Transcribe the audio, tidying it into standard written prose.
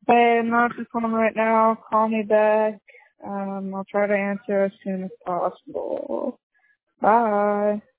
Hey, I'm not just home right now. Call me back. I'll try to answer as soon as possible. Bye.